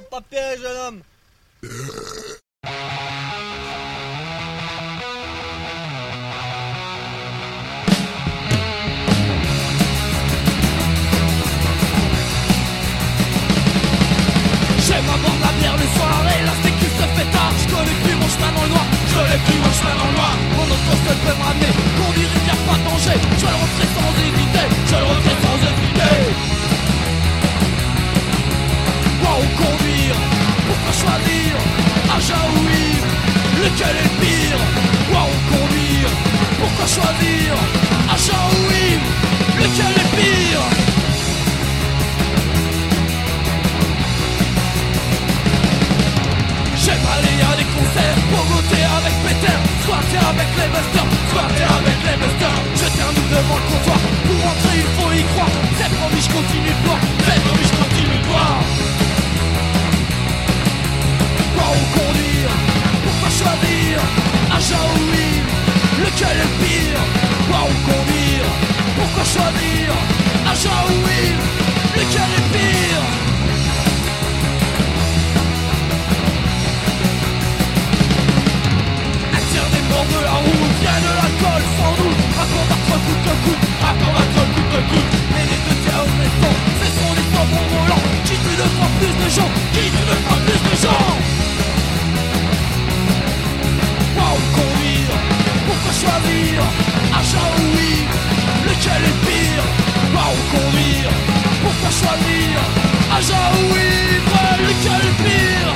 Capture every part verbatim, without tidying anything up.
votre papier, jeune homme. J'aime à boire de la bière le soir et la sécu se fait tard. Je connais plus mon chemin dans le noir, je connais plus mon chemin dans le noir. Mon auto seul peut me ramener, conduire il n'y a pas de danger. Je vais le rentrer sans hésiter, je vais le rentrer sans hésiter. Wow, conduire, pourquoi choisir Aja ou Yves, lequel est le pire? Wow, conduire, pourquoi choisir Aja ou Yves, lequel est le pire? J'aime aller à des concerts, pogoter avec Peter, squatter avec les busters, squatter avec les busters. Je termine devant le comptoir, pour rentrer il faut y croire. C'est promis je continue de boire, c'est promis je continue de boire. Quoi ou conduire, pourquoi choisir Aja ou Yves, lequel est le pire? Quoi ou conduire, pourquoi choisir Aja ou Yves, lequel est le pire? De la route, y'a de l'alcool sans doute. À combattre coûte que coûte, à combattre coûte que coûte. Mais les deux tiers restants, ce sont des tampons volants qui tuent deux fois plus de gens, qui tuent deux fois plus de gens. Wow, conduire, pourquoi choisir Aja ou Yves, lequel est le pire? Wow, conduire, pourquoi choisir Aja ou Yves, lequel est le pire?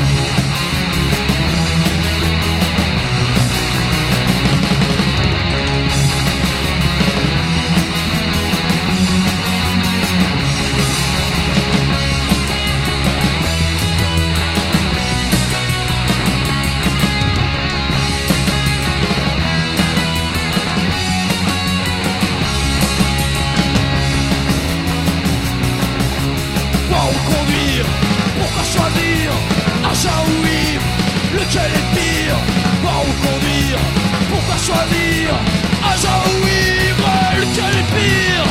Choisir Aja ou Yves, lequel est le pire? Voir ou conduire, pourquoi choisir Aja ou Yves, lequel est le pire?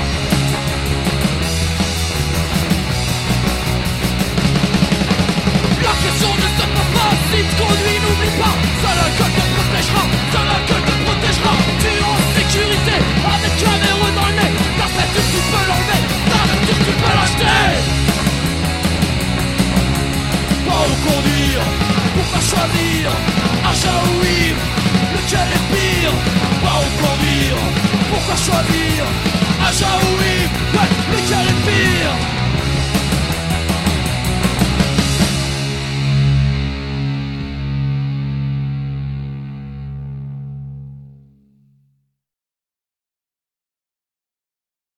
La question ne se pose pas, si tu conduis n'oublie pas, seul l'alcool te protégera, seul l'alcool te protégera. Tu es en sécurité, avec un verrou dans le nez, ta ceinture tu peux l'enlever, ta ceinture tu peux l'acheter. Quoi ou conduire, pourquoi choisir Aja ou Yves, lequel est pire? Quoi ou conduire,